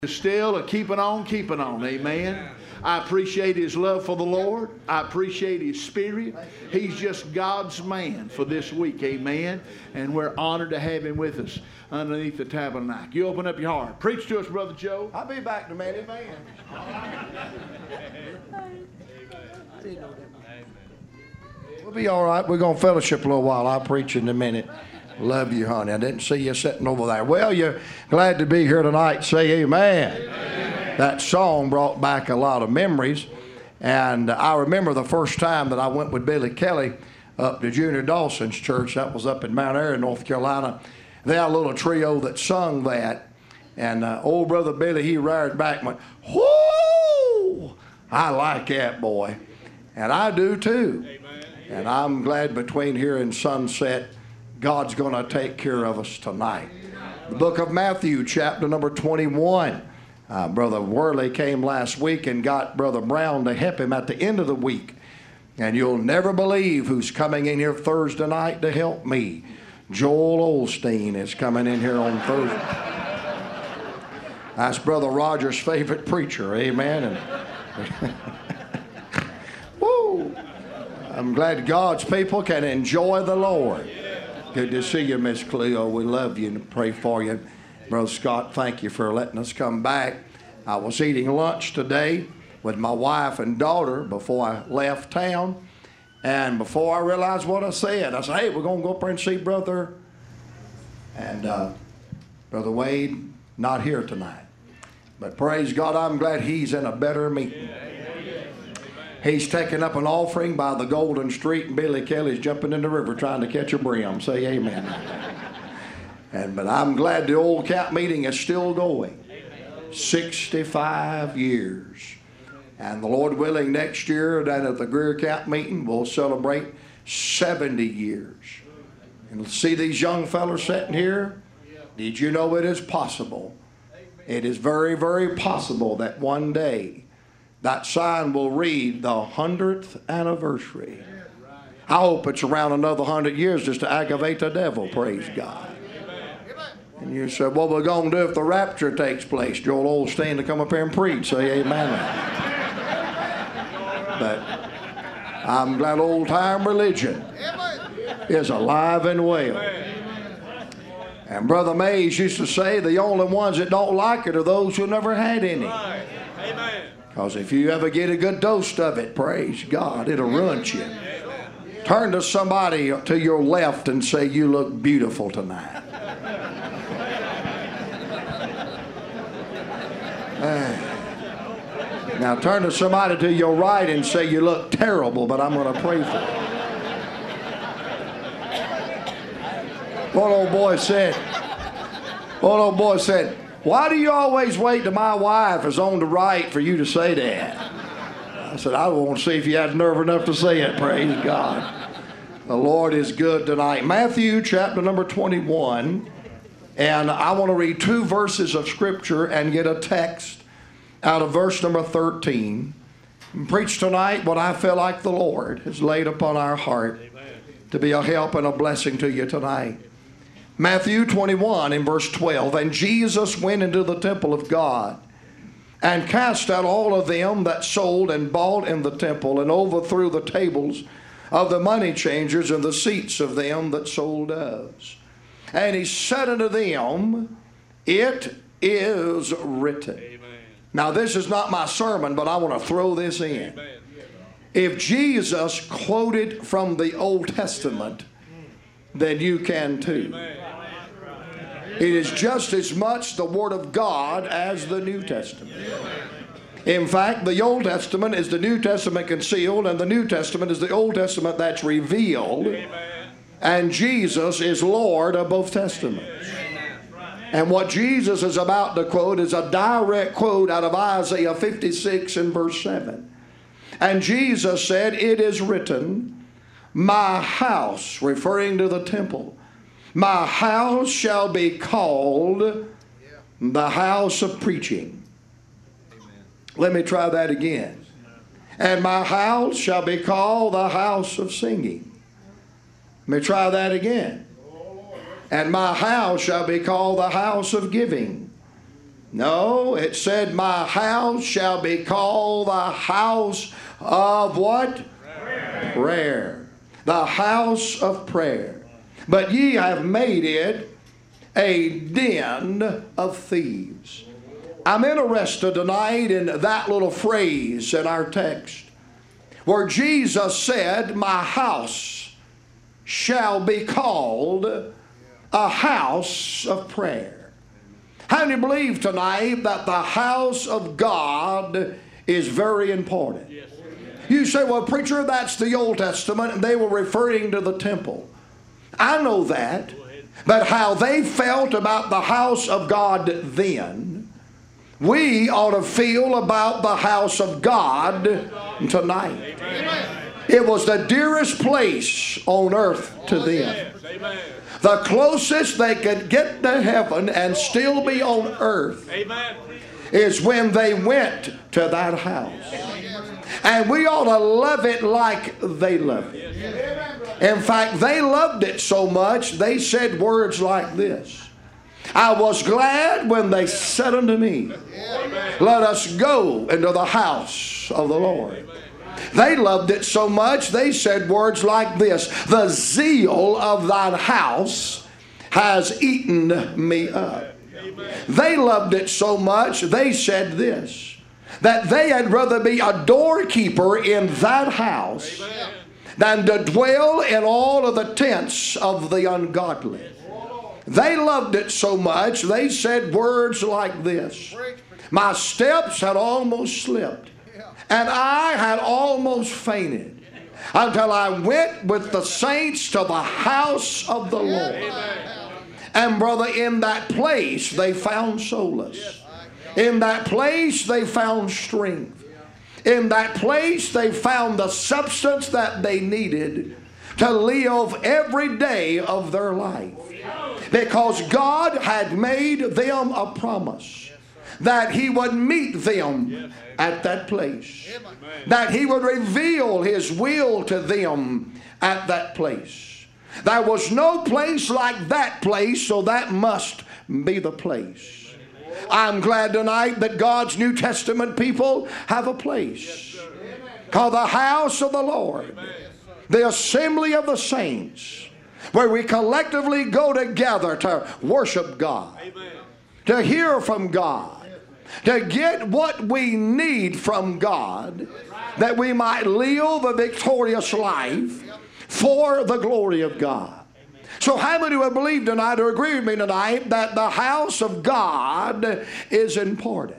Still keeping on, amen. I appreciate his love for the Lord. I appreciate his spirit. He's just God's man for this week, amen. And we're honored to have him with us underneath the tabernacle. You open up your heart. Preach to us, Brother Joe. I'll be back in a minute, man. We'll be all right. We're going to fellowship a little while. I'll preach in a minute. Love you, honey. I didn't see you sitting over there. Well, you're glad to be here tonight. Say amen. Amen. That song brought back a lot of memories. And I remember the first time that I went with Billy Kelly up to Junior Dawson's church. That was up in Mount Airy, North Carolina. They had a little trio that sung that. And old brother Billy, he roared back and went, whoo! I like that, boy. And I do too. Amen. And I'm glad between here and sunset, God's going to take care of us tonight. The book of Matthew, chapter number 21. Brother Worley came last week and got Brother Brown to help him at the end of the week. And you'll never believe who's coming in here Thursday night to help me. Joel Osteen is coming in here on Thursday. That's Brother Roger's favorite preacher, amen. And woo! I'm glad God's people can enjoy the Lord. Good to see you, Miss Cleo. We love you and pray for you. Brother Scott, thank you for letting us come back. I was eating lunch today with my wife and daughter before I left town. And before I realized what I said, I said, hey, we're going to go up there and see Brother. And Brother Wade, not here tonight. But praise God, I'm glad he's in a better meeting. He's taking up an offering by the Golden Street, and Billy Kelly's jumping in the river trying to catch a brim. Say amen. But I'm glad the old camp meeting is still going. 65 years. And the Lord willing, next year down at the Greer Camp meeting, we'll celebrate 70 years. And see these young fellows sitting here? Did you know it is possible? It is very, very possible that one day that sign will read the 100th anniversary. I hope it's around another 100 years just to aggravate the devil, praise God. And you said, what we're going to do if the rapture takes place? Joel Osteen to come up here and preach. Say amen. But I'm glad old-time religion is alive and well. And Brother Mays used to say the only ones that don't like it are those who never had any. Amen. Because if you ever get a good dose of it, praise God, it'll ruin you. Turn to somebody to your left and say, you look beautiful tonight. Now turn to somebody to your right and say, you look terrible, but I'm going to pray for you. One old boy said, why do you always wait till my wife is on the right for you to say that? I said, I want to see if you had nerve enough to say it. Praise God. The Lord is good tonight. Matthew chapter number 21. And I want to read two verses of Scripture and get a text out of verse number 13. And preach tonight what I feel like the Lord has laid upon our heart to be a help and a blessing to you tonight. Matthew 21 in verse 12. And Jesus went into the temple of God and cast out all of them that sold and bought in the temple, and overthrew the tables of the money changers and the seats of them that sold doves. And he said unto them, it is written. Amen. Now this is not my sermon, but I want to throw this in. Amen. If Jesus quoted from the Old Testament, then you can too. Amen. It is just as much the Word of God as the New Testament. In fact, the Old Testament is the New Testament concealed, and the New Testament is the Old Testament that's revealed. And Jesus is Lord of both Testaments. And what Jesus is about to quote is a direct quote out of Isaiah 56 and verse 7. And Jesus said, it is written, my house, referring to the temple, my house shall be called the house of preaching. Let me try that again. And my house shall be called the house of singing. Let me try that again. And my house shall be called the house of giving. No, it said, my house shall be called the house of what? Prayer. The house of prayer. But ye have made it a den of thieves. I'm interested tonight in that little phrase in our text where Jesus said, my house shall be called a house of prayer. How do you believe tonight that the house of God is very important? Yes. You say, well, preacher, that's the Old Testament, and they were referring to the temple. I know that, but how they felt about the house of God then, we ought to feel about the house of God tonight. Amen. It was the dearest place on earth to them. Amen. The closest they could get to heaven and still be on earth is when they went to that house. And we ought to love it like they loved it. In fact, they loved it so much, they said words like this. I was glad when they said unto me, let us go into the house of the Lord. They loved it so much, they said words like this. The zeal of thine house has eaten me up. They loved it so much, they said this, that they had rather be a doorkeeper in that house than to dwell in all of the tents of the ungodly. They loved it so much, they said words like this. My steps had almost slipped, and I had almost fainted, until I went with the saints to the house of the Lord. And brother, in that place they found solace. In that place they found strength. In that place they found the substance that they needed to live every day of their life. Because God had made them a promise that He would meet them at that place. That He would reveal His will to them at that place. There was no place like that place, so that must be the place. I'm glad tonight that God's New Testament people have a place called the house of the Lord, the assembly of the saints, where we collectively go together to worship God, to hear from God, to get what we need from God, that we might live a victorious life for the glory of God. So how many would believe tonight or agree with me tonight that the house of God is important?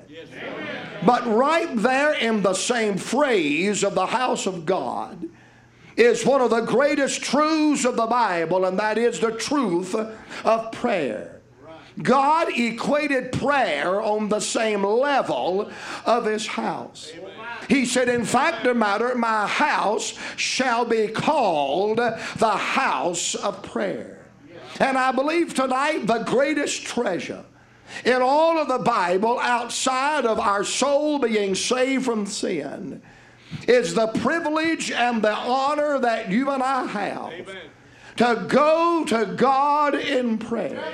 But right there in the same phrase of the house of God is one of the greatest truths of the Bible, and that is the truth of prayer. God equated prayer on the same level of His house. He said, in fact the matter, my house shall be called the house of prayer. And I believe tonight the greatest treasure in all of the Bible, outside of our soul being saved from sin, is the privilege and the honor that you and I have to go to God in prayer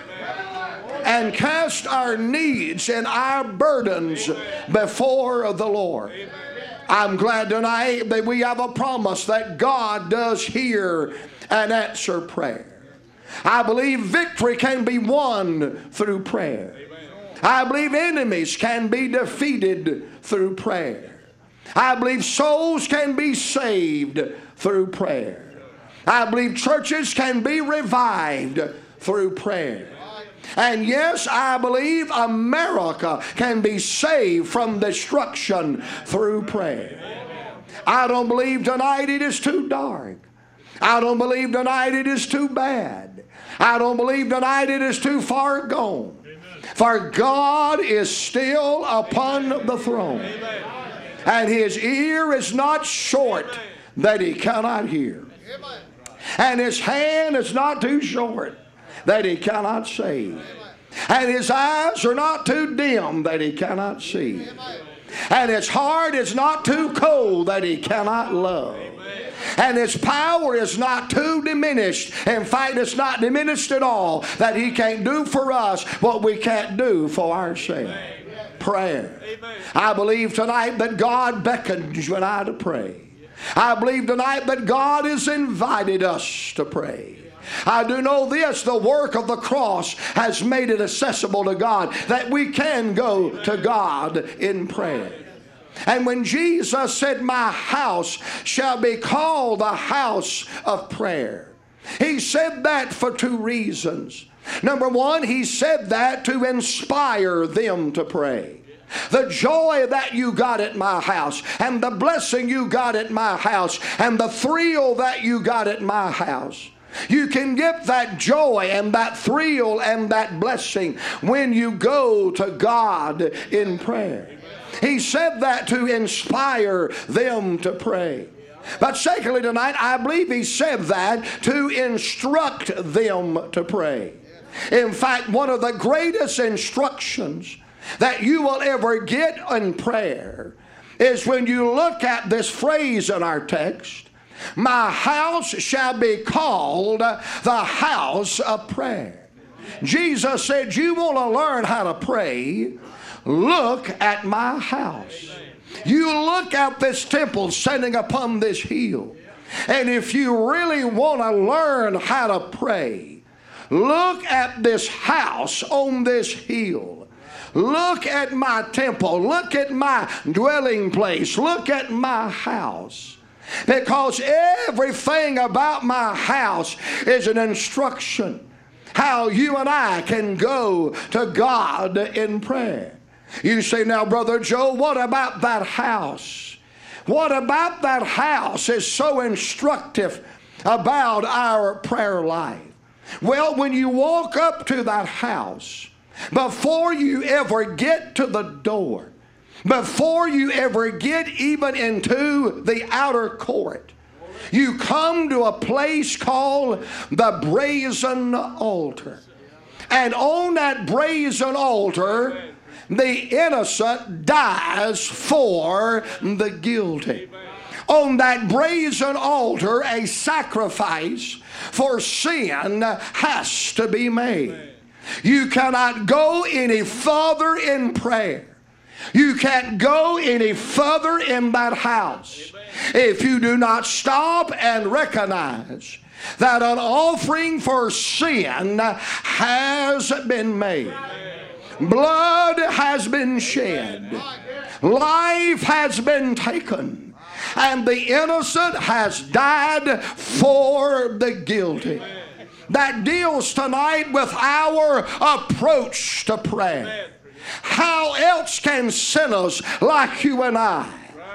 and cast our needs and our burdens before the Lord. I'm glad tonight that we have a promise that God does hear and answer prayer. I believe victory can be won through prayer. I believe enemies can be defeated through prayer. I believe souls can be saved through prayer. I believe churches can be revived through prayer. And yes, I believe America can be saved from destruction through prayer. I don't believe tonight it is too dark. I don't believe tonight it is too bad. I don't believe tonight it is too far gone. For God is still upon the throne. And His ear is not short that He cannot hear. And His hand is not too short that He cannot save. And His eyes are not too dim that He cannot see. And His heart is not too cold that He cannot love. And His power is not too diminished. In fact, it's not diminished at all, that He can't do for us what we can't do for ourselves. prayer. I believe tonight that God beckons you and I to pray. I believe tonight that God has invited us to pray. I do know this, the work of the cross has made it accessible to God, that we can go to God in prayer. And when Jesus said, my house shall be called the house of prayer, he said that for two reasons. Number one, he said that to inspire them to pray. The joy that you got at my house, and the blessing you got at my house, and the thrill that you got at my house, you can get that joy and that thrill and that blessing when you go to God in prayer. He said that to inspire them to pray. But secondly tonight, I believe he said that to instruct them to pray. In fact, one of the greatest instructions that you will ever get in prayer is when you look at this phrase in our text, my house shall be called the house of prayer. Jesus said, you want to learn how to pray, look at my house. You look at this temple standing upon this hill, and if you really want to learn how to pray, look at this house on this hill. Look at my temple. Look at my dwelling place. Look at my house. Because everything about my house is an instruction how you and I can go to God in prayer. You say, now, Brother Joe, what about that house? What about that house is so instructive about our prayer life? Well, when you walk up to that house, before you ever get to the door, before you ever get even into the outer court, you come to a place called the brazen altar. And on that brazen altar, the innocent dies for the guilty. On that brazen altar, a sacrifice for sin has to be made. You cannot go any further in prayer. You can't go any further in that house if you do not stop and recognize that an offering for sin has been made. Blood has been shed. Life has been taken. And the innocent has died for the guilty. That deals tonight with our approach to prayer. How else can sinners like you and I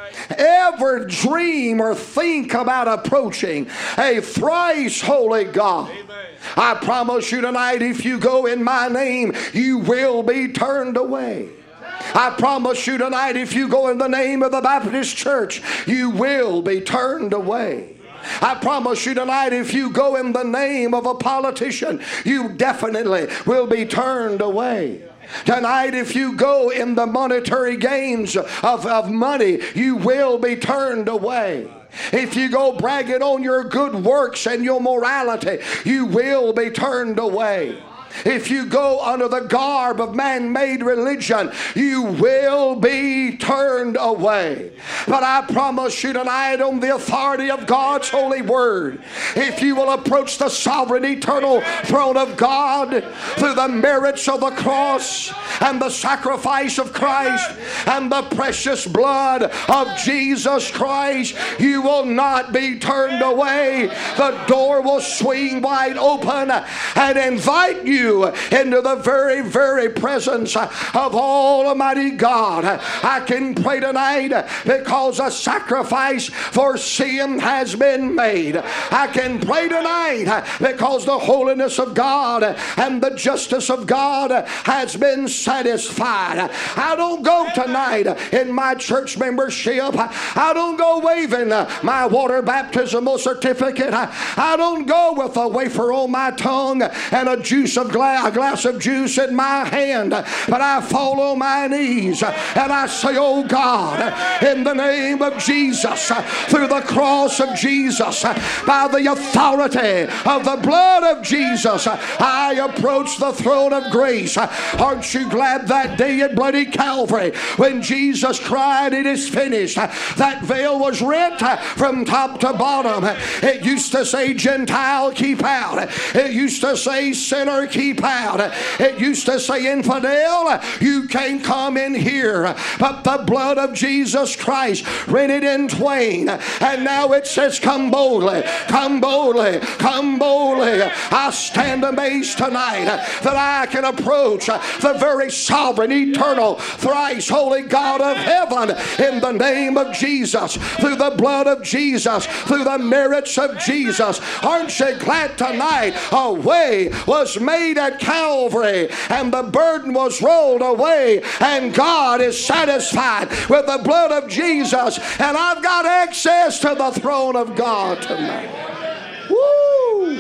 ever dream or think about approaching a thrice holy God? I promise you tonight, if you go in my name, you will be turned away. I promise you tonight, if you go in the name of the Baptist Church, you will be turned away. I promise you tonight, if you go in the name of a politician, you definitely will be turned away. Tonight, if you go in the monetary gains of money, you will be turned away. If you go bragging on your good works and your morality, you will be turned away. If you go under the garb of man-made religion, you will be turned away. But I promise you tonight, on the authority of God's holy word, if you will approach the sovereign eternal throne of God through the merits of the cross and the sacrifice of Christ and the precious blood of Jesus Christ, you will not be turned away. The door will swing wide open and invite you into the very, very presence of Almighty God. I can pray tonight because a sacrifice for sin has been made. I can pray tonight because the holiness of God and the justice of God has been satisfied. I don't go tonight in my church membership. I don't go waving my water baptismal certificate. I don't go with a wafer on my tongue and a glass of juice in my hand, but I fall on my knees and I say, oh God, in the name of Jesus, through the cross of Jesus, by the authority of the blood of Jesus, I approach the throne of grace. Aren't you glad that day at bloody Calvary when Jesus cried, "It is finished"? That veil was rent from top to bottom. It used to say, "Gentile, keep out." It used to say, "Sinner, keep out." It used to say, "Infidel, you can't come in here." But the blood of Jesus Christ rent it in twain. And now it says, "Come boldly, come boldly, come boldly." I stand amazed tonight that I can approach the very sovereign, eternal, thrice holy God of heaven in the name of Jesus, through the blood of Jesus, through the merits of Jesus. Aren't you glad tonight a way was made at Calvary and the burden was rolled away, and God is satisfied with the blood of Jesus, and I've got access to the throne of God tonight. Woo!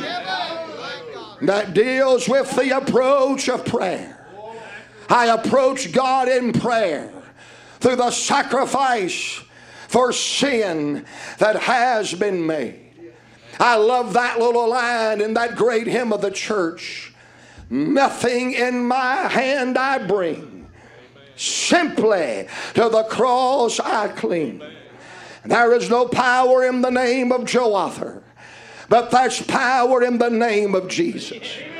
That deals with the approach of prayer. I approach God in prayer through the sacrifice for sin that has been made. I love that little line in that great hymn of the church. Nothing in my hand I bring, simply to the cross I cling. There is no power in the name of Joather, but there's power in the name of Jesus.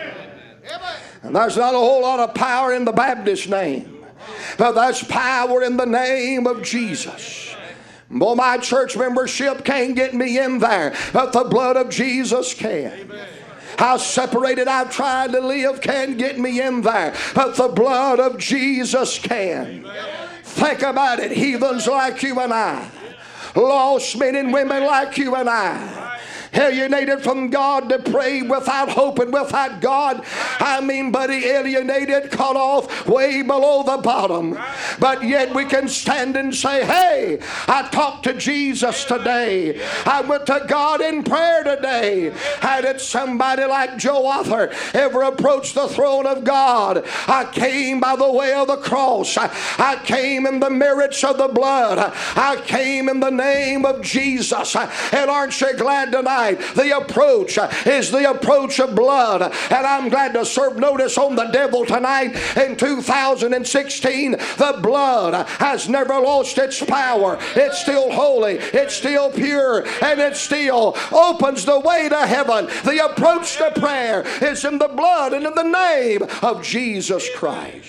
And there's not a whole lot of power in the Baptist name, but there's power in the name of Jesus. Well, my church membership can't get me in there, but the blood of Jesus can. How separated I've tried to live can't get me in there, but the blood of Jesus can. Think about it. Heathens like you and I, lost men and women like you and I, alienated from God, depraved, without hope and without God. I mean, buddy, alienated, cut off way below the bottom. But yet we can stand and say, "Hey, I talked to Jesus today. I went to God in prayer today." How did somebody like Joather ever approach the throne of God? I came by the way of the cross. I came in the merits of the blood. I came in the name of Jesus. And aren't you glad tonight? The approach is the approach of blood. And I'm glad to serve notice on the devil tonight. In 2016, the blood has never lost its power. It's still holy, it's still pure, and it still opens the way to heaven. The approach to prayer is in the blood and in the name of Jesus Christ.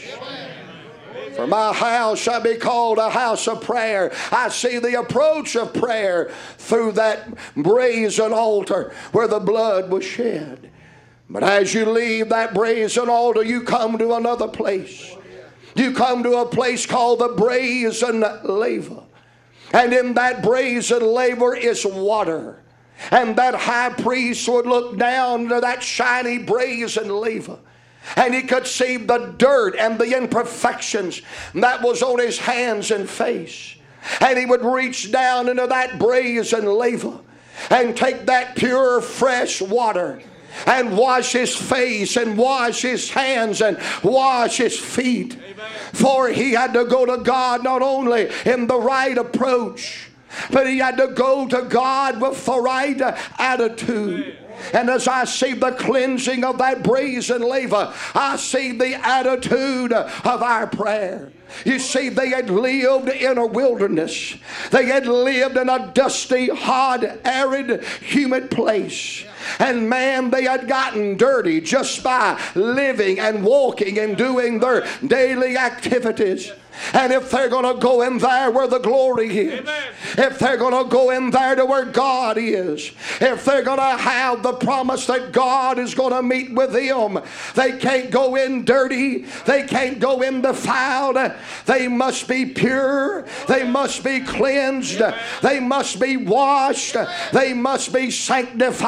For my house shall be called a house of prayer. I see the approach of prayer through that brazen altar where the blood was shed. But as you leave that brazen altar, you come to another place. You come to a place called the brazen laver. And in that brazen laver is water. And that high priest would look down to that shiny brazen laver, and he could see the dirt and the imperfections that was on his hands and face. And he would reach down into that brazen laver and take that pure, fresh water and wash his face and wash his hands and wash his feet. Amen. For he had to go to God not only in the right approach, but he had to go to God with the right attitude. And as I see the cleansing of that brazen laver, I see the attitude of our prayer. You see, they had lived in a wilderness. They had lived in a dusty, hot, arid, humid place. And man, they had gotten dirty just by living and walking and doing their daily activities. And if they're going to go in there where the glory is, amen, if they're going to go in there to where God is, if they're going to have the promise that God is going to meet with them, they can't go in dirty. They can't go in defiled. They must be pure. They must be cleansed. They must be washed. They must be sanctified.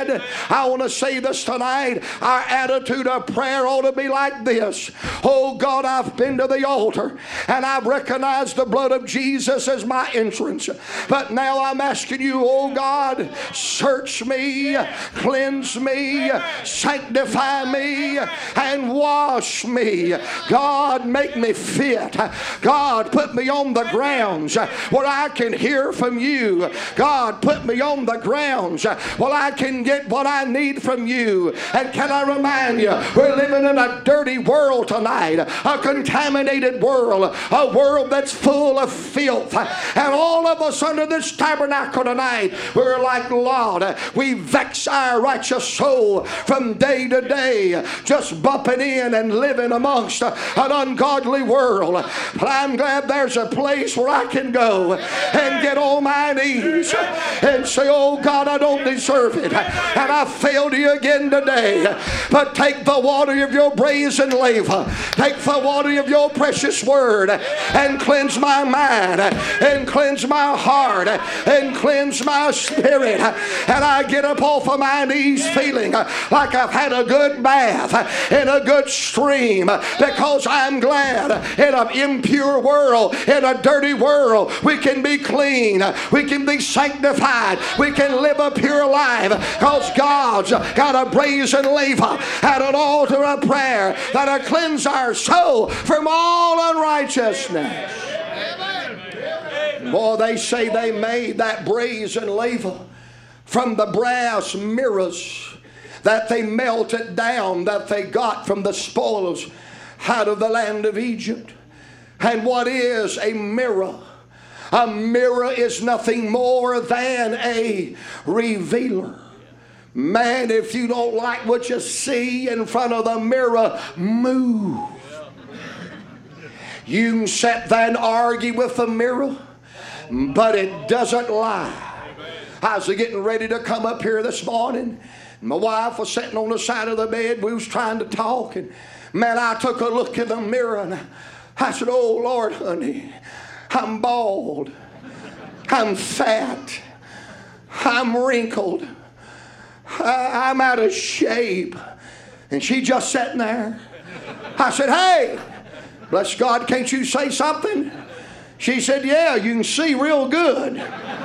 glad. I want to say this tonight. Our attitude of prayer ought to be like this. Oh God, I've been to the altar and I've recognized the blood of Jesus as my entrance. But now I'm asking you, oh God, search me, cleanse me, sanctify me, and wash me. God, make me fit. God, put me on the grounds where I can hear from you. God, put me on the grounds where I can get what I need from you. And can I remind you, we're living in a dirty world tonight, a contaminated world, a world that's full of filth. And all of us under this tabernacle tonight, we're like Lot. We vex our righteous soul from day to day, just bumping in and living amongst an ungodly world. But I'm glad there's a place where I can go and get on my knees and say, oh God, I don't deserve it, and I failed you again today. But take the water of your brazen laver, take the water of your precious word, and cleanse my mind, and cleanse my heart, and cleanse my spirit. And I get up off of my knees feeling like I've had a good bath in a good stream, because I'm glad in an impure world, in a dirty world, we can be clean, we can be sanctified, we can live a pure life, because God's got a brazen laver at an altar of prayer that'll cleanse our soul from all unrighteousness. Boy, they say they made that brazen laver from the brass mirrors that they melted down, that they got from the spoils out of the land of Egypt. And what is a mirror? A mirror is nothing more than a revealer. Man, if you don't like what you see in front of the mirror, move. You can sit there and argue with the mirror, but it doesn't lie. I was getting ready to come up here this morning. My wife was sitting on the side of the bed. We was trying to talk, and man, I took a look in the mirror and I said, oh Lord, honey, I'm bald, I'm fat, I'm wrinkled, I'm out of shape. And she just sitting there. I said, hey, bless God, can't you say something? She said, yeah, you can see real good.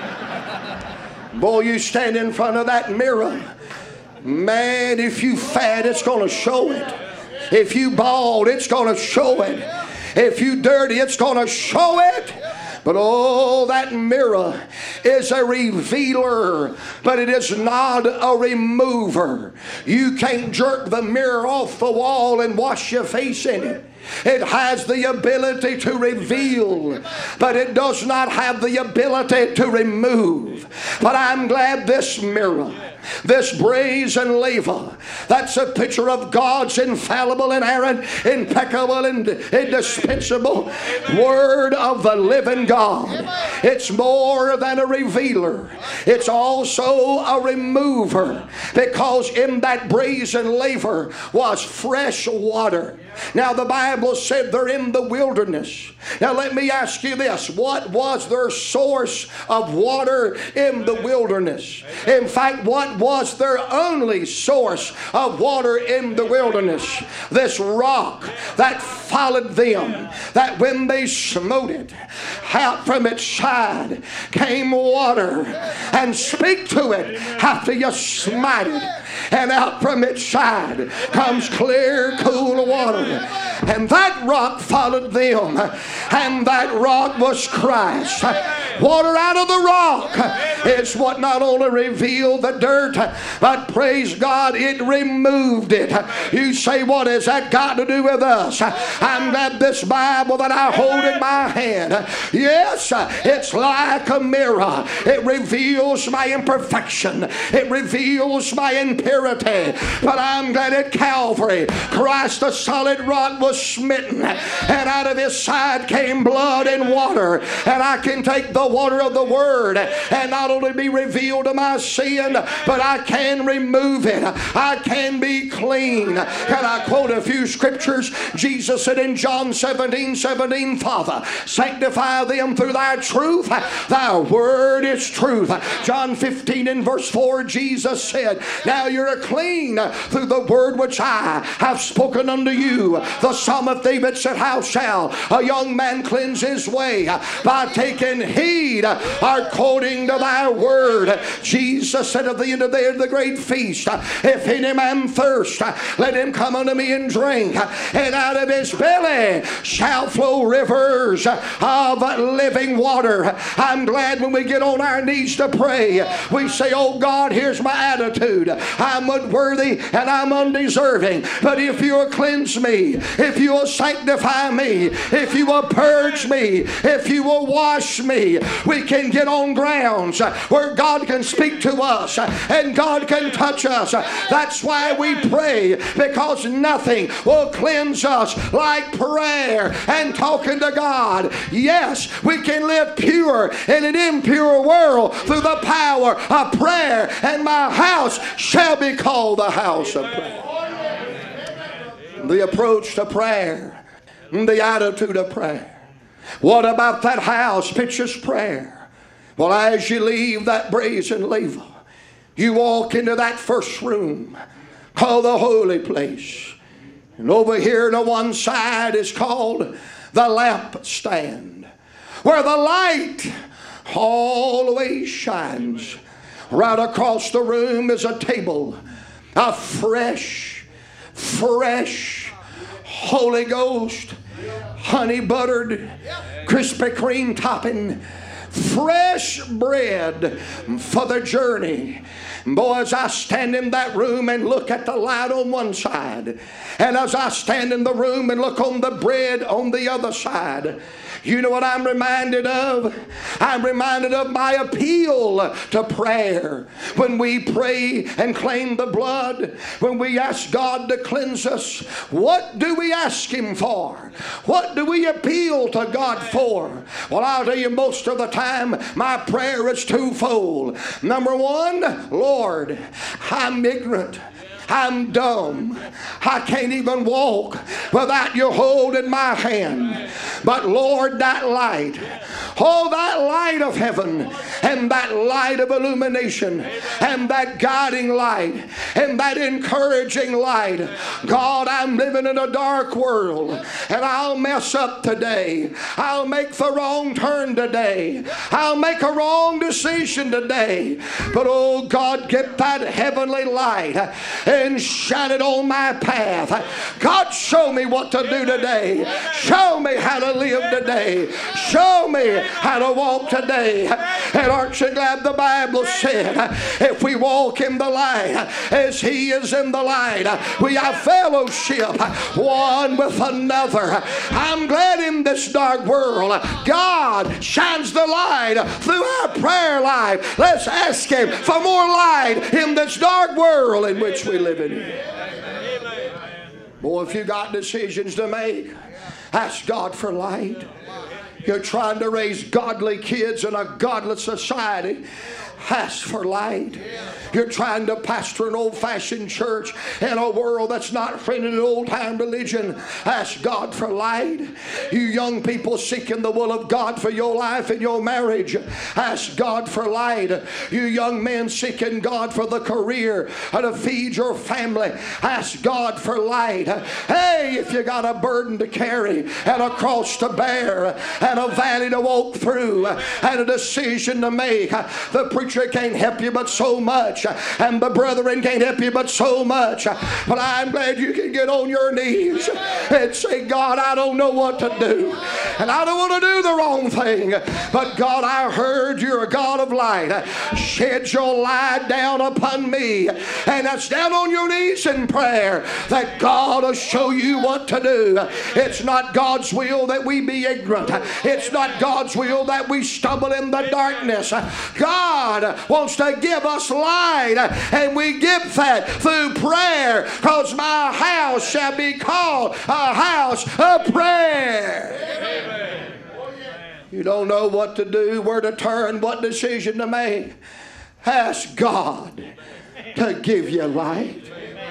Boy, you stand in front of that mirror, man, if you fat, it's going to show it. If you bald, it's going to show it. If you dirty, it's going to show it. But oh, that mirror is a revealer, but it is not a remover. You can't jerk the mirror off the wall and wash your face in it. It has the ability to reveal, but it does not have the ability to remove. But I'm glad this mirror, this brazen laver, that's a picture of God's infallible, inerrant, impeccable, and indispensable Word of the living God. It's more than a revealer. It's also a remover, because in that brazen laver was fresh water. Now the Bible said they're in the wilderness. Now let me ask you this. What was their source of water in the wilderness? In fact, what was their only source of water in the wilderness? This rock that followed them, that when they smote it, out from its side came water. And speak to it after you smite it, and out from its side comes clear, cool water. And that rock followed them, and that rock was Christ. Water out of the rock is what not only revealed the dirt, but praise God, it removed it. You say, what has that got to do with us? I'm glad this Bible that I hold in my hand, yes, it's like a mirror. It reveals my imperfection. It reveals my impurity. But I'm glad at Calvary, Christ the solid rock was smitten, and out of his side came blood and water. And I can take the the water of the Word and not only be revealed to my sin, but I can remove it. I can be clean. Can I quote a few scriptures? Jesus said in John 17:17, Father, sanctify them through thy truth. Thy word is truth. John 15 and verse 4, Jesus said, now you're clean through the word which I have spoken unto you. The Psalm of David said, how shall a young man cleanse his way? By taking heed according to thy word. Jesus said at the end of the great feast, if any man thirst, let him come unto me and drink, and out of his belly shall flow rivers of living water. I'm glad when we get on our knees to pray, we say, oh God, here's my attitude. I'm unworthy and I'm undeserving, but if you will cleanse me, if you will sanctify me, if you will purge me, if you will wash me, we can get on grounds where God can speak to us and God can touch us. That's why we pray, because nothing will cleanse us like prayer and talking to God. Yes, we can live pure in an impure world through the power of prayer, and my house shall be called the house of prayer. The approach to prayer, the attitude of prayer. What about that house pictures prayer? Well, as you leave that brazen laver, you walk into that first room called the holy place. And over here to one side is called the lampstand, where the light always shines. Right across the room is a table of fresh Holy Ghost, honey buttered, Krispy Kreme topping, fresh bread for the journey. Boy, as I stand in that room and look at the light on one side, and as I stand in the room and look on the bread on the other side, you know what I'm reminded of? I'm reminded of my appeal to prayer. When we pray and claim the blood, when we ask God to cleanse us, what do we ask Him for? What do we appeal to God for? Well, I'll tell you, most of the time my prayer is twofold. Number one, Lord, I'm ignorant. I'm dumb. I can't even walk without you holding my hand. But Lord, that light, oh, that light of heaven, and that light of illumination, and that guiding light, and that encouraging light. God, I'm living in a dark world, and I'll mess up today. I'll make the wrong turn today. I'll make a wrong decision today. But oh God, get that heavenly light and shine it on my path. God, show me what to do today. Show me how to live today. Show me how to walk today. And aren't you glad the Bible said, if we walk in the light as He is in the light, we have fellowship one with another. I'm glad in this dark world God shines the light through our prayer life. Let's ask Him for more light in this dark world in which we live in. Boy, if you got decisions to make, ask God for light. You're trying to raise godly kids in a godless society, ask for light. You're trying to pastor an old-fashioned church in a world that's not friendly to old-time religion, ask God for light. You young people seeking the will of God for your life and your marriage, ask God for light. You young men seeking God for the career to feed your family, ask God for light. Hey, if you got a burden to carry and a cross to bear and a valley to walk through and a decision to make, the preacher can't help you but so much, and the brethren can't help you but so much. But I'm glad you can get on your knees and say, God, I don't know what to do, and I don't want to do the wrong thing, but God, I heard you're a God of light. Shed your light down upon me, and that's down on your knees in prayer that God will show you what to do. It's not God's will that we be ignorant. It's not God's will that we stumble in the darkness. God wants to give us light, and we get that through prayer, because my house shall be called a house of prayer. Amen. You don't know what to do, where to turn, what decision to make. Ask God to give you light.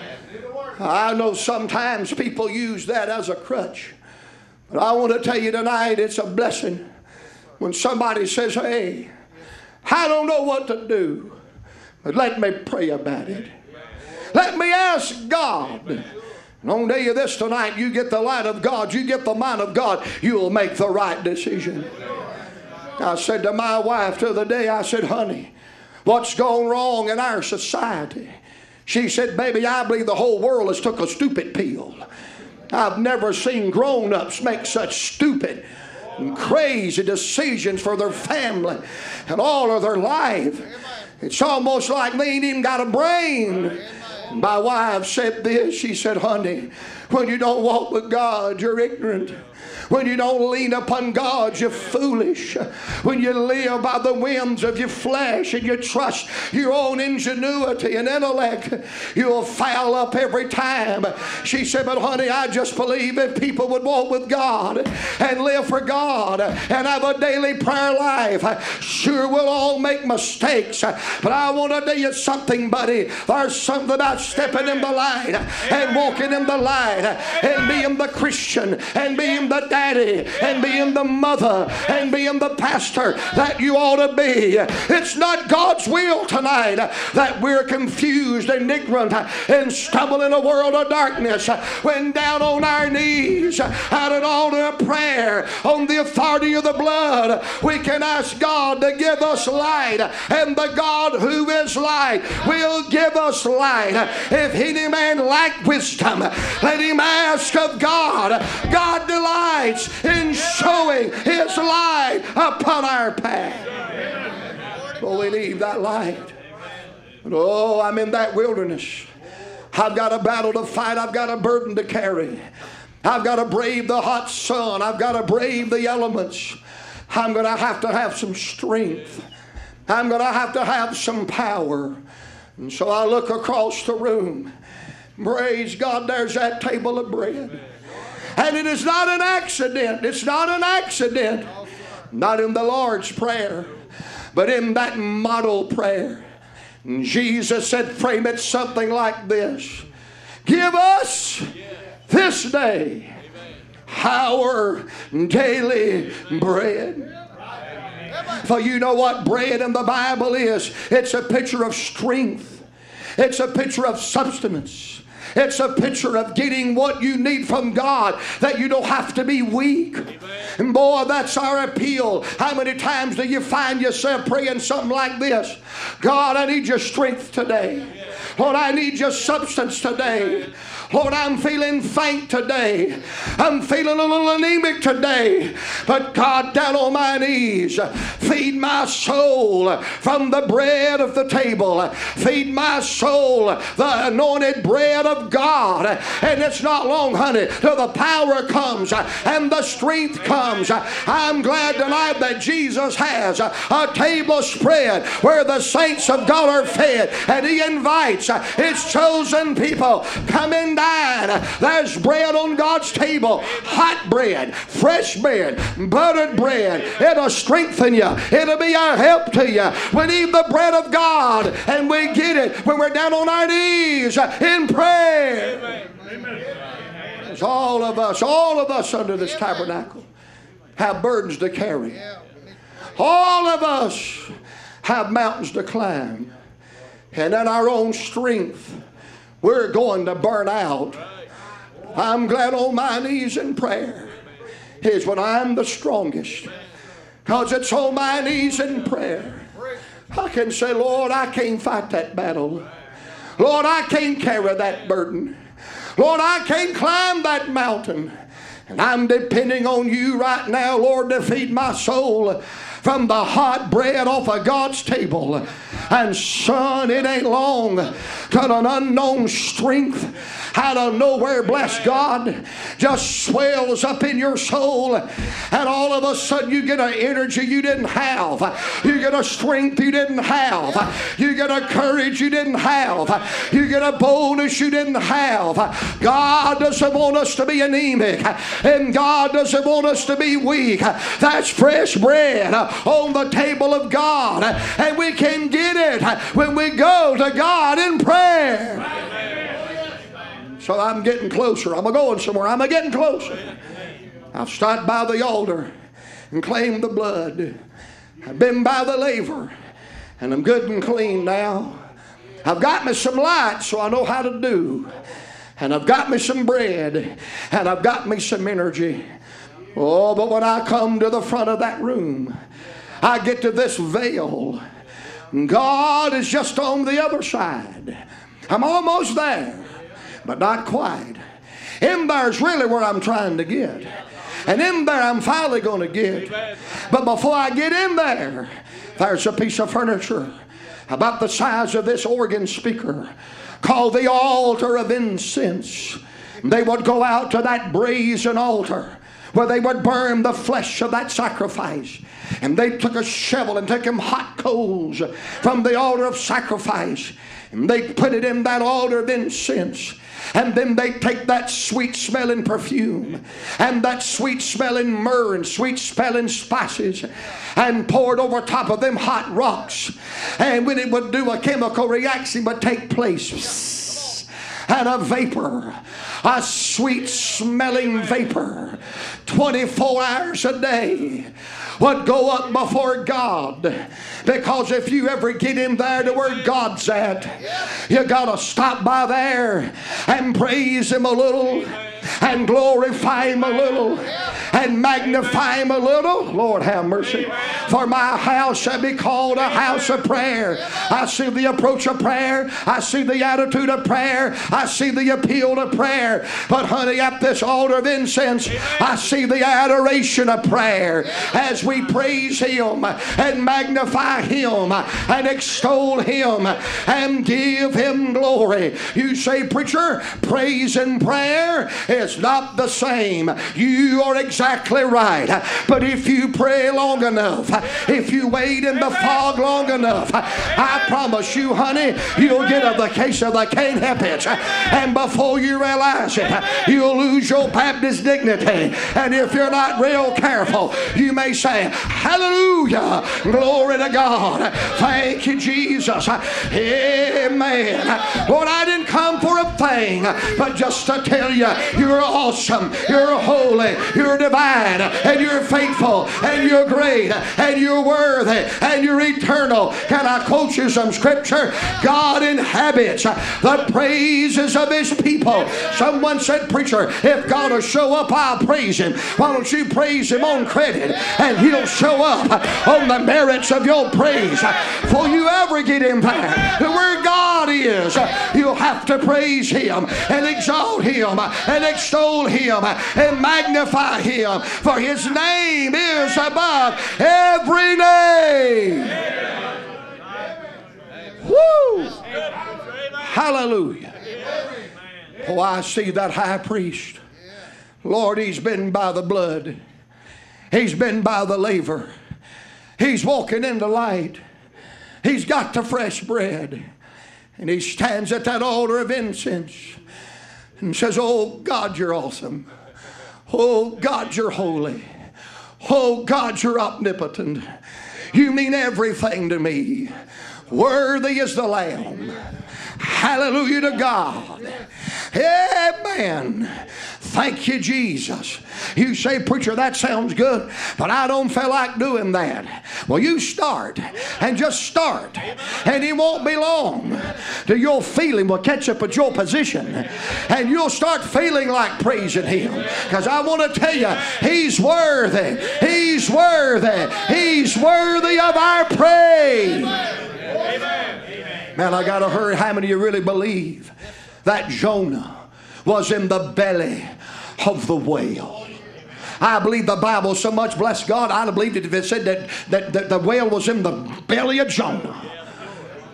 I know sometimes people use that as a crutch. But I want to tell you tonight, it's a blessing when somebody says, hey, I don't know what to do, but let me pray about it. Let me ask God. And I'll tell you this tonight, you get the light of God, you get the mind of God, you'll make the right decision. I said to my wife the other day, I said, honey, what's gone wrong in our society? She said, baby, I believe the whole world has took a stupid pill. I've never seen grown-ups make such stupid and crazy decisions for their family and all of their life. It's almost like they ain't even got a brain. My wife said this. She said, honey, when you don't walk with God, you're ignorant. When you don't lean upon God, you're foolish. When you live by the whims of your flesh and you trust your own ingenuity and intellect, you'll foul up every time. She said, but honey, I just believe if people would walk with God and live for God and have a daily prayer life, sure we'll all make mistakes. But I want to tell you something, buddy. There's something about stepping in the light and walking in the light and being the Christian and being the daddy and being the mother and being the pastor that you ought to be. It's not God's will tonight that we're confused and ignorant and stumble in a world of darkness when down on our knees at an altar of prayer on the authority of the blood we can ask God to give us light, and the God who is light will give us light. If any man lack wisdom, let him ask of God. God delights in showing his light upon our path. Oh, we need that light. But oh, I'm in that wilderness. I've got a battle to fight. I've got a burden to carry. I've got to brave the hot sun. I've got to brave the elements. I'm going to have some strength. I'm going to have some power. And so I look across the room. Praise God, there's that table of bread. And it is not an accident. It's not an accident. Not in the Lord's Prayer, but in that model prayer. And Jesus said, frame it something like this. Give us this day our daily bread. For you know what bread in the Bible is. It's a picture of strength. It's a picture of substance. It's a picture of getting what you need from God, that you don't have to be weak. Amen. And boy, that's our appeal. How many times do you find yourself praying something like this? God, I need your strength today. Lord, I need your substance today. Lord, I'm feeling faint today. I'm feeling a little anemic today. But God, down on my knees, feed my soul from the bread of the table. Feed my soul the anointed bread of God. And it's not long, honey, till the power comes and the strength comes. I'm glad tonight that Jesus has a table spread where the saints of God are fed. And He invites His chosen people, come in. There's bread on God's table. Hot bread, fresh bread, buttered bread. It'll strengthen you. It'll be a help to you. We need the bread of God, and we get it when we're down on our knees in prayer. Amen. All of us under this tabernacle have burdens to carry. All of us have mountains to climb. And in our own strength, we're going to burn out. I'm glad on my knees in prayer is when I'm the strongest. Because it's on my knees in prayer I can say, Lord, I can't fight that battle. Lord, I can't carry that burden. Lord, I can't climb that mountain. And I'm depending on you right now, Lord, to feed my soul from the hot bread off of God's table. And son, it ain't long till an unknown strength out of nowhere, bless God, just swells up in your soul, and all of a sudden you get an energy you didn't have. You get a strength you didn't have. You get a courage you didn't have. You get a boldness you didn't have. God doesn't want us to be anemic, and God doesn't want us to be weak. That's fresh bread on the table of God, and we can get it when we go to God in prayer. So I'm getting closer. I'm going somewhere. I'm getting closer. I've stood by the altar and claimed the blood. I've been by the laver, and I'm good and clean now. I've got me some light so I know how to do. And I've got me some bread, and I've got me some energy. Oh, but when I come to the front of that room, I get to this veil. God is just on the other side. I'm almost there, but not quite. In there's really where I'm trying to get. And in there I'm finally going to get. But before I get in there, there's a piece of furniture about the size of this organ speaker called the altar of incense. They would go out to that brazen altar where they would burn the flesh of that sacrifice. And they took a shovel and took them hot coals from the altar of sacrifice, and they put it in that altar of incense. And then they take that sweet smelling perfume and that sweet smelling myrrh and sweet smelling spices and pour it over top of them hot rocks. And when it would do, a chemical reaction would take place, and a vapor, a sweet smelling vapor, 24 hours a day would go up before God. Because if you ever get in there to where God's at, you got to stop by there and praise Him a little, and glorify Him a little, and magnify Him a little. Lord have mercy. For my house shall be called a house of prayer. I see the approach of prayer. I see the attitude of prayer. I see the appeal to prayer. But honey, at this altar of incense, I see the adoration of prayer as we praise Him and magnify Him and extol Him and give Him glory. You say, preacher, praise and prayer is not the same. You are exactly right. But if you pray long enough, if you wait in the fog long enough, I promise you, honey, you'll get a case of the can't help it. And before you realize it, you'll lose your Baptist dignity. And if you're not real careful, you may say, hallelujah, glory to God, thank you, Jesus, amen. Lord, I didn't come for a thing, but just to tell you, you're awesome, you're holy, you're divine, and you're faithful, and you're great, and you're worthy, and you're eternal. Can I quote you some scripture? God inhabits the praises of His people. Someone said, preacher, if God will show up, I'll praise Him. Why don't you praise Him on credit, and He'll show up on the merits of your praise. Before you ever get in there to where God is, you'll have to praise Him and exalt Him and extol Him and magnify Him, for His name is above every name. Woo! Hallelujah. Oh, I see that high priest. Lord, he's been by the blood. He's been by the laver. He's walking in the light. He's got the fresh bread. And he stands at that altar of incense and says, oh, God, you're awesome. Oh, God, you're holy. Oh, God, you're omnipotent. You mean everything to me. Worthy is the Lamb. Hallelujah to God. Amen. Thank you, Jesus. You say, preacher, that sounds good, but I don't feel like doing that. Well, you start, and just start, and it won't be long till your feeling will catch up with your position, and you'll start feeling like praising Him. Because I want to tell you, He's worthy. He's worthy. He's worthy of our praise. Man, I got to hurry. How many of you really believe that Jonah was in the belly of the whale? I believe the Bible so much, bless God, I'd have believed it if it said that the whale was in the belly of Jonah.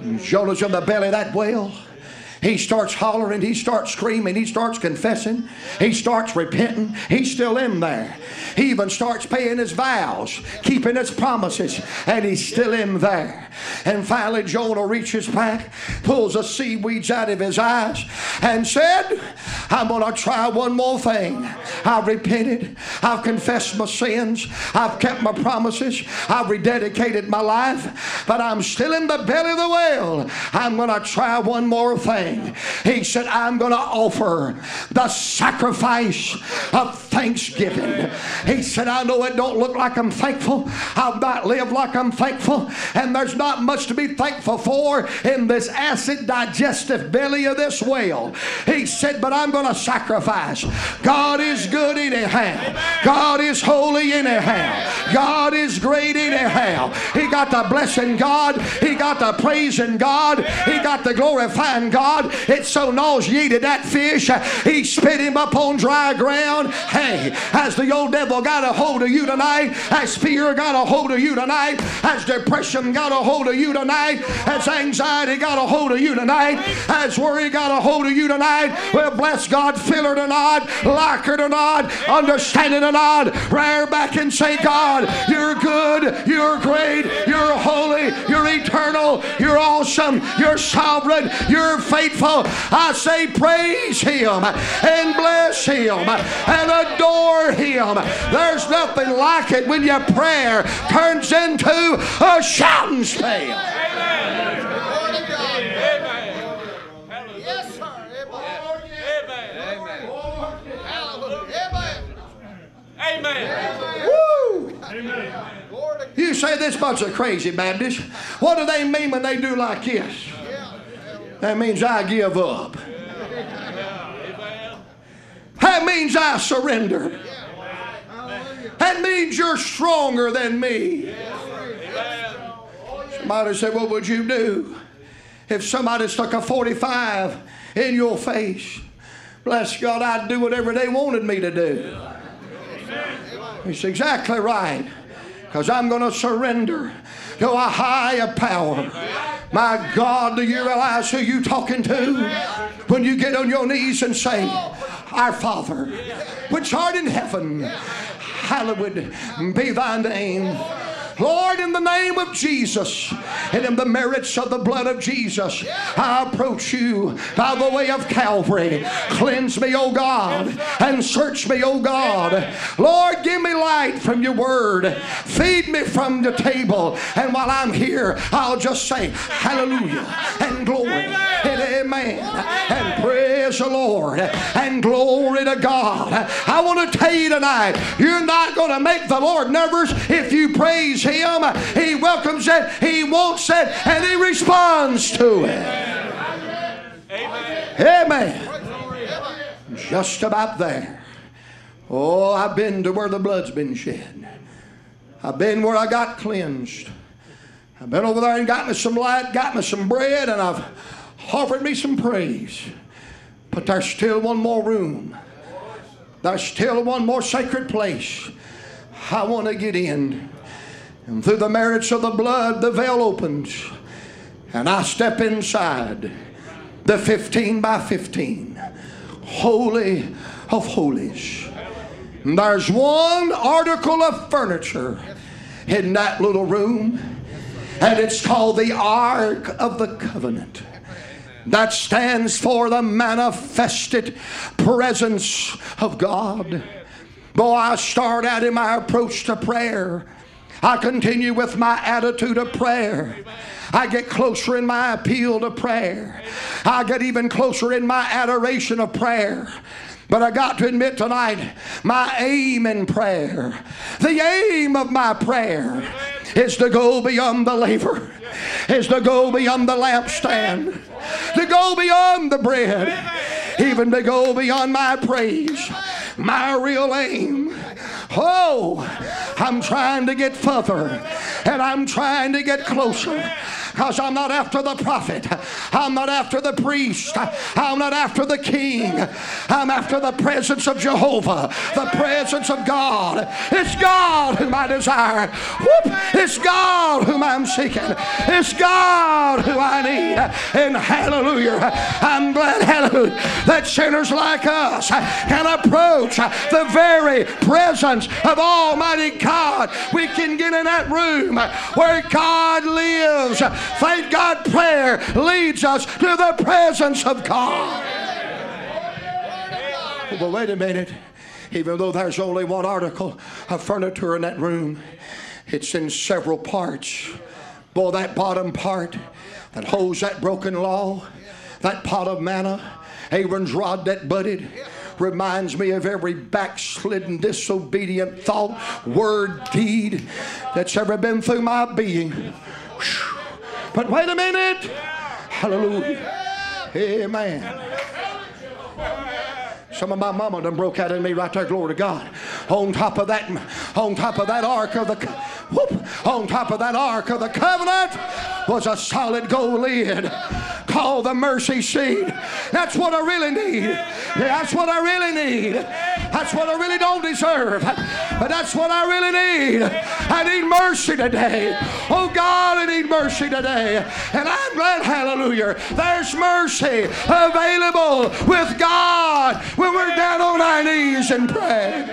Jonah's in the belly of that whale. He starts hollering, he starts screaming, he starts confessing, he starts repenting. He's still in there. He even starts paying his vows, keeping his promises, and he's still in there. And finally Jonah reaches back, pulls the seaweeds out of his eyes, and said, I'm going to try one more thing. I've repented. I've confessed my sins. I've kept my promises. I've rededicated my life. But I'm still in the belly of the whale. I'm going to try one more thing. He said, I'm going to offer the sacrifice of thanksgiving. He said, I know it don't look like I'm thankful. I've not lived like I'm thankful. And there's not much to be thankful for in this acid digestive belly of this whale. He said, but I'm going to sacrifice. God is good anyhow. God is holy anyhow. God is great anyhow. He got the blessing God. He got the praising God. He got the glorifying God. It so nauseated that fish, he spit him up on dry ground. Hey, has the old devil got a hold of you tonight? Has fear got a hold of you tonight? Has depression got a hold of you tonight? Has anxiety got a hold of you tonight? Has worry got a hold of you tonight? Well, bless God, fill her or not, like her or not, understand it or not, rear back and say, God, you're good, you're great, you're holy, you're eternal, you're awesome, you're sovereign, you're faithful. I say praise him and bless him and adore him. There's nothing like it when your prayer turns into a shouting spell. Yes, sir. Amen. Woo! You say this bunch of crazy Baptists. What do they mean when they do like this? That means I give up. That means I surrender. That means you're stronger than me. Somebody said, what would you do if somebody stuck a 45 in your face? Bless God, I'd do whatever they wanted me to do. It's exactly right. Because I'm going to surrender to a higher power. My God, do you realize who you're talking to? When you get on your knees and say, Our Father, which art in heaven, hallowed be thy name. Lord, in the name of Jesus and in the merits of the blood of Jesus, I approach you by the way of Calvary. Cleanse me, O God, and search me, O God. Lord, give me light from your word. Feed me from the table. And while I'm here, I'll just say hallelujah and glory and amen and praise the Lord and glory to God. I want to tell you tonight, you're not going to make the Lord nervous if you praise him. He welcomes it, he wants it, and he responds to it. Amen. Just about there. Oh, I've been to where the blood's been shed. I've been where I got cleansed. I've been over there and got me some light, got me some bread, and I've offered me some praise. But there's still one more room. There's still one more sacred place I want to get in. And through the merits of the blood, the veil opens. And I step inside the 15 by 15 Holy of Holies. And there's one article of furniture in that little room. And it's called the Ark of the Covenant. That stands for the manifested presence of God. Boy, I start out in my approach to prayer. I continue with my attitude of prayer. I get closer in my appeal to prayer. I get even closer in my adoration of prayer. But I got to admit tonight, my aim in prayer, the aim of my prayer is to go beyond the laver, is to go beyond the lampstand, to go beyond the bread, even to go beyond my praise. My real aim, I'm trying to get further and I'm trying to get closer. Because I'm not after the prophet. I'm not after the priest. I'm not after the king. I'm after the presence of Jehovah. The presence of God. It's God whom I desire. It's God whom whom I'm seeking. It's God who I need. And hallelujah, I'm glad, hallelujah, that sinners like us can approach the very presence of Almighty God. We can get in that room where God lives. Thank God, prayer leads us to the presence of God. But wait a minute. Even though there's only one article of furniture in that room, it's in several parts. Boy, that bottom part that holds that broken law, that pot of manna, Aaron's rod that budded, reminds me of every backslidden, disobedient thought, word, deed that's ever been through my being. But wait a minute. Hallelujah. Amen. Some of my mama done broke out in me right there, glory to God. On top of that ark of the covenant was a solid gold lid called the mercy seat. That's what I really need. Yeah, that's what I really need. That's what I really don't deserve. But that's what I really need. I need mercy today. Oh God, I need mercy today. And I'm glad, hallelujah, there's mercy available with God when we're down on our knees and pray.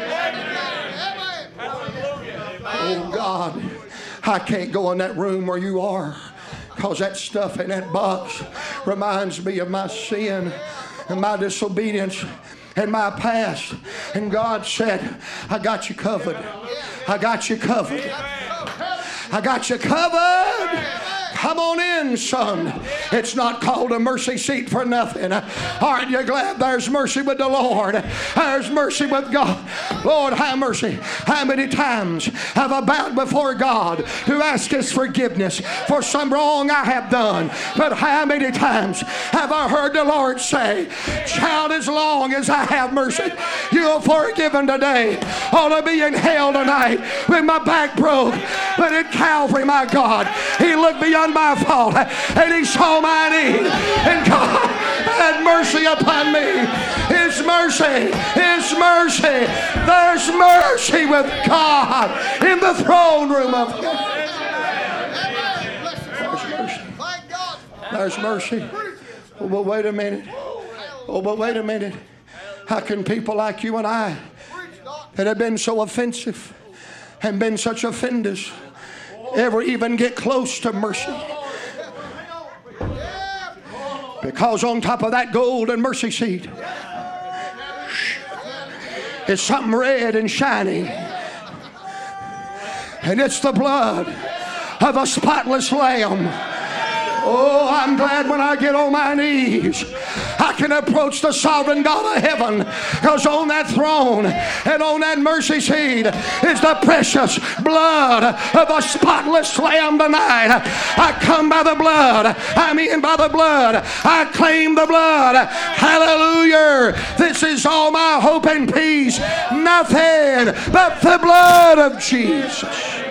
Oh God, I can't go in that room where you are, because that stuff in that box reminds me of my sin and my disobedience and my past. And God said, I got you covered. I got you covered. I got you covered. Come on in, son. It's not called a mercy seat for nothing. Aren't you glad there's mercy with the Lord? There's mercy with God. Lord, have mercy. How many times have I bowed before God to ask His forgiveness for some wrong I have done? But how many times have I heard the Lord say, child, as long as I have mercy, you're forgiven today. Ought to be in hell tonight with my back broke. But at Calvary, my God, He looked beyond my fault and He saw my need, and God had mercy upon me. His mercy, His mercy. There's mercy with God in the throne room of God. There's mercy. Oh, but wait a minute. Oh, but wait a minute. How can people like you and I that have been so offensive and been such offenders ever even get close to mercy? Because on top of that golden mercy seat is something red and shiny, and it's the blood of a spotless lamb. Oh, I'm glad when I get on my knees, I can approach the sovereign God of heaven, because on that throne and on that mercy seat is the precious blood of a spotless lamb tonight. I come by the blood. I'm in by the blood. I claim the blood. Hallelujah. This is all my hope and peace. Nothing but the blood of Jesus.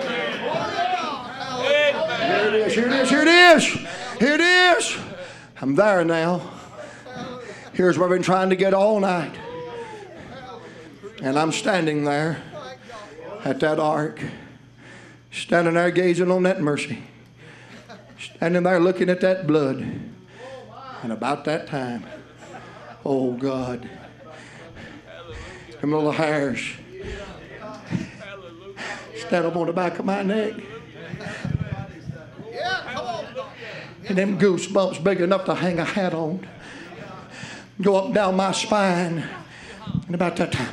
Here it is. Here it is. Here it is. Here it is. I'm there now. Here's where I've been trying to get all night. And I'm standing there at that ark. Standing there gazing on that mercy. Standing there looking at that blood. And about that time, oh God, them little hairs stand up on the back of my neck. And them goosebumps big enough to hang a hat on go up down my spine. And about that time,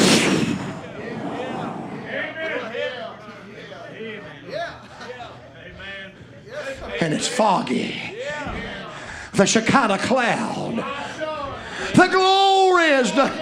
and it's foggy. The Shekinah cloud. The glory is the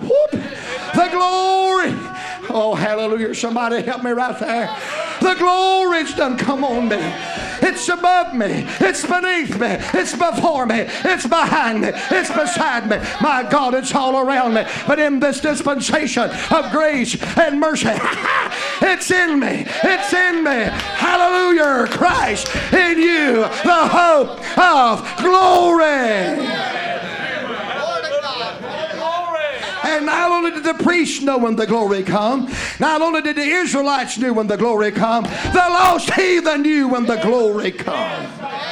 glory. Oh, hallelujah. Somebody help me right there. The glory's done come on me. It's above me. It's beneath me. It's before me. It's behind me. It's beside me. My God, it's all around me. But in this dispensation of grace and mercy, it's in me. It's in me. Hallelujah. Christ in you, the hope of glory. And And not only did the priests know when the glory come, not only did the Israelites knew when the glory come, the lost heathen knew when the glory come.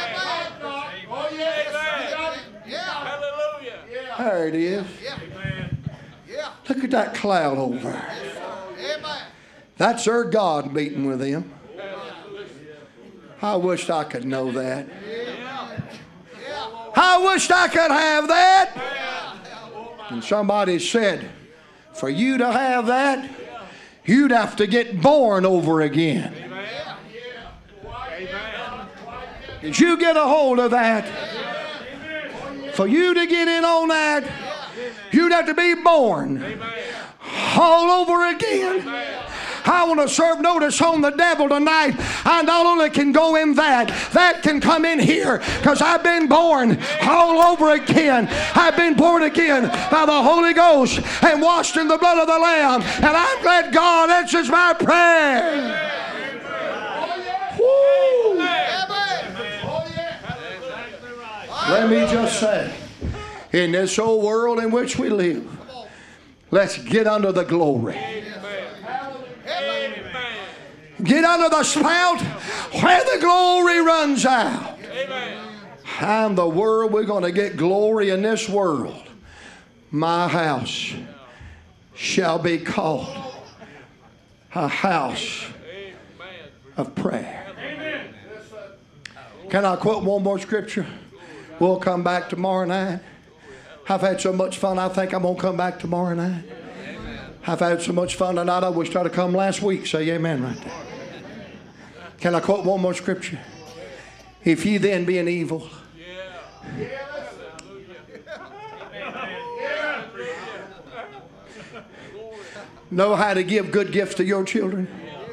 There it is. Look at that cloud over there. That's their God meeting with them. I wished I could know that. I wished I could have that. And somebody said, for you to have that, you'd have to get born over again. Did you get a hold of that? For you to get in on that, you'd have to be born all over again. I want to serve notice on the devil tonight. I not only can go in that can come in here, because I've been born all over again. I've been born again by the Holy Ghost and washed in the blood of the Lamb. And I'm glad God answers my prayer. Woo. Let me just say, in this old world in which we live, let's get under the glory. Get under the spout where the glory runs out. How in the world we're going to get glory in this world? My house shall be called a house of prayer. Can I quote one more scripture? We'll come back tomorrow night. I've had so much fun, I think I'm going to come back tomorrow night. I've had so much fun tonight, I wish I'd have come last week. Say amen right there. Can I quote one more scripture? If ye then being evil, know how to give good gifts to your children,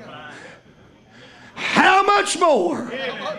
how much more?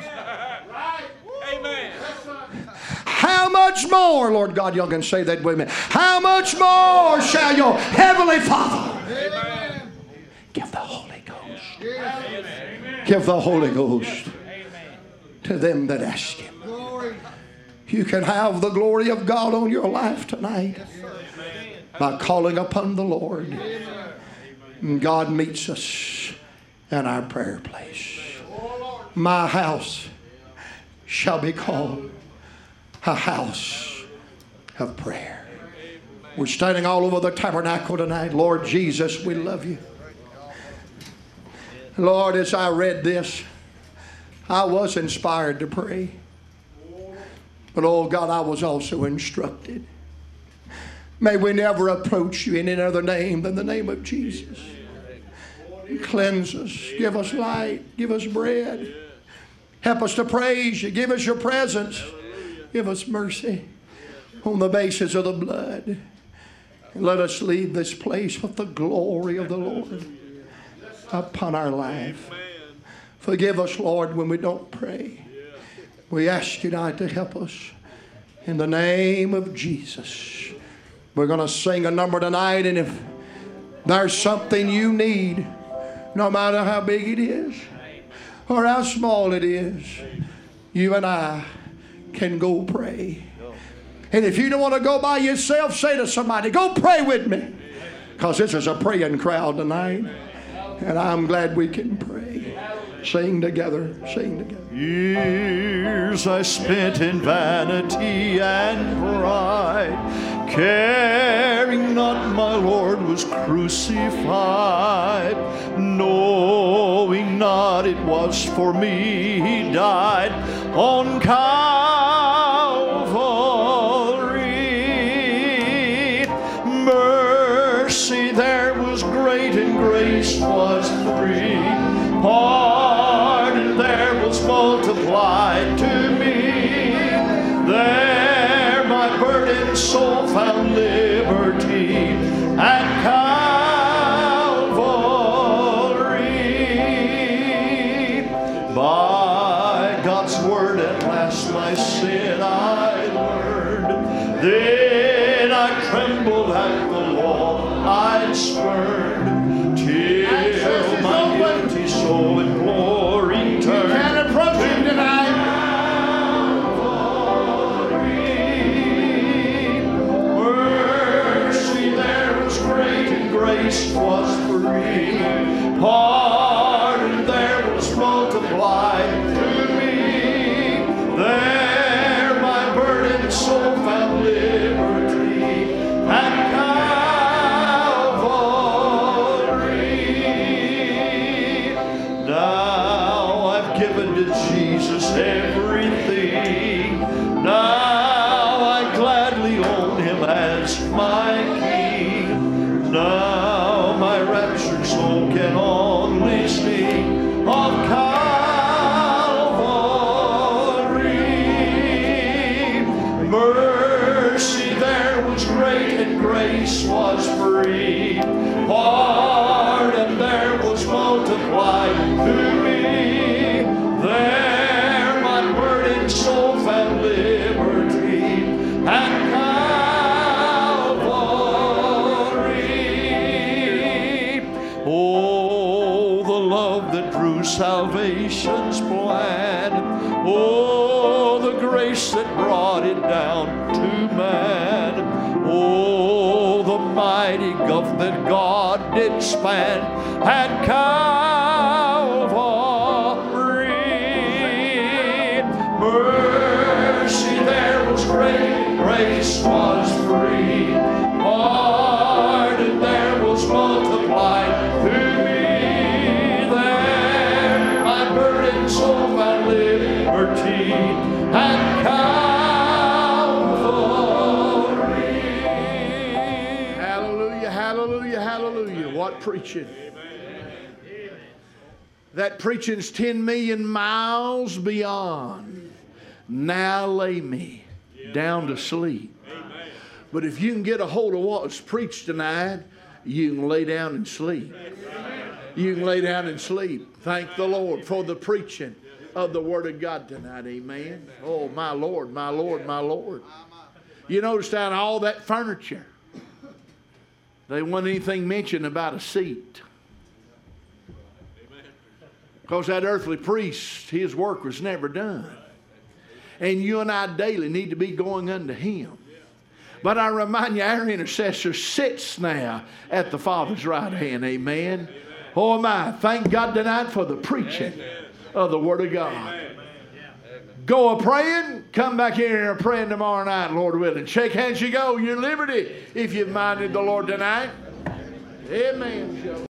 How much more, Lord God, y'all can say that with me. How much more shall your heavenly Father give the Holy Ghost? Give the Holy Ghost to them that ask Him. You can have the glory of God on your life tonight by calling upon the Lord. And God meets us in our prayer place. My house shall be called a house of prayer. We're standing all over the tabernacle tonight. Lord Jesus, we love you. Lord, as I read this, I was inspired to pray. But oh God, I was also instructed. May we never approach you in any other name than the name of Jesus. Cleanse us, give us light, give us bread. Help us to praise you, give us your presence. Give us mercy on the basis of the blood. And let us leave this place with the glory of the Lord upon our life. Forgive us, Lord, when we don't pray. We ask you tonight to help us. In the name of Jesus. We're going to sing a number tonight, and if there's something you need, no matter how big it is or how small it is, you and I can go pray. And if you don't want to go by yourself, say to somebody, go pray with me. Because this is a praying crowd tonight. And I'm glad we can pray. Sing together, sing together. Years I spent in vanity and pride, caring not my Lord was crucified, knowing not it was for me He died on Calvary. Mercy there was great and grace was free. Pardon there was multiplied to me. There my burdened soul found liberty at Calvary. By God's word at last my sin I learned. Then I trembled at the law I'd spurned, till my guilty soul in glory turned. You can approach Him tonight. Mercy there was to Jesus everything. Now I gladly own him as my King. Now my raptured soul can only sing of Calvary. Mercy there was great and grace was free. Pardon there was multiplied to me. There my burdened soul found liberty at Calvary. Oh, the love that drew salvation's plan. Oh, the grace that brought it down to man. Oh, the mighty gulf that God did span at Calvary. Mercy there was great, grace was free. Pardon there was multiplied to me. There my burdened soul found liberty at Calvary. Hallelujah, hallelujah, hallelujah. What preaching? That preaching's 10 million miles beyond. Now lay me down to sleep. But if you can get a hold of what was preached tonight, you can lay down and sleep. You can lay down and sleep. Thank the Lord for the preaching of the Word of God tonight. Amen. Oh, my Lord, my Lord, my Lord. You notice down all that furniture, there wasn't anything mentioned about a seat. Because that earthly priest, his work was never done. And you and I daily need to be going unto him. But I remind you, our intercessor sits now at the Father's right hand. Amen. Oh my, thank God tonight for the preaching of the Word of God. Go a-praying, come back here and praying tomorrow night, Lord willing. Shake hands, you go. You're liberty if you've minded the Lord tonight. Amen.